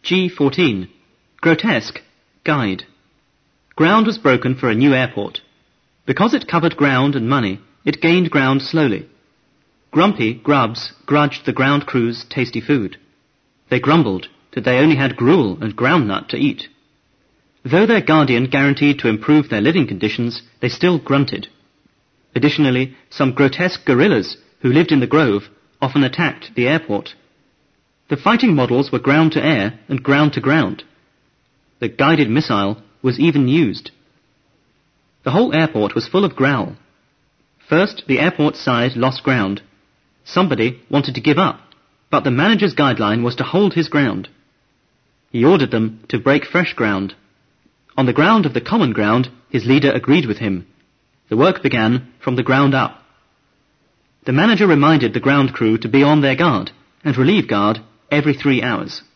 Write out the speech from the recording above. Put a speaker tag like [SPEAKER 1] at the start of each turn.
[SPEAKER 1] G14. Grotesque. Guide. Ground was broken for a new airport. Because it covered ground and money, it gained ground slowly. Grumpy grubs grudged the ground crew's tasty food. They grumbled that they only had gruel and groundnut to eat. Though their guardian guaranteed to improve their living conditions, they still grunted. Additionally, some grotesque gorillas who lived in the grove often attacked the airport. The fighting models were ground to air and ground to ground. The guided missile was even used. The whole airport was full of growl. First, the airport side lost ground. Somebody wanted to give up, but the manager's guideline was to hold his ground. He ordered them to break fresh ground. On the ground of the common ground, his leader agreed with him. The work began from the ground up. The manager reminded the ground crew to be on their guard and relieve guard every 3 hours.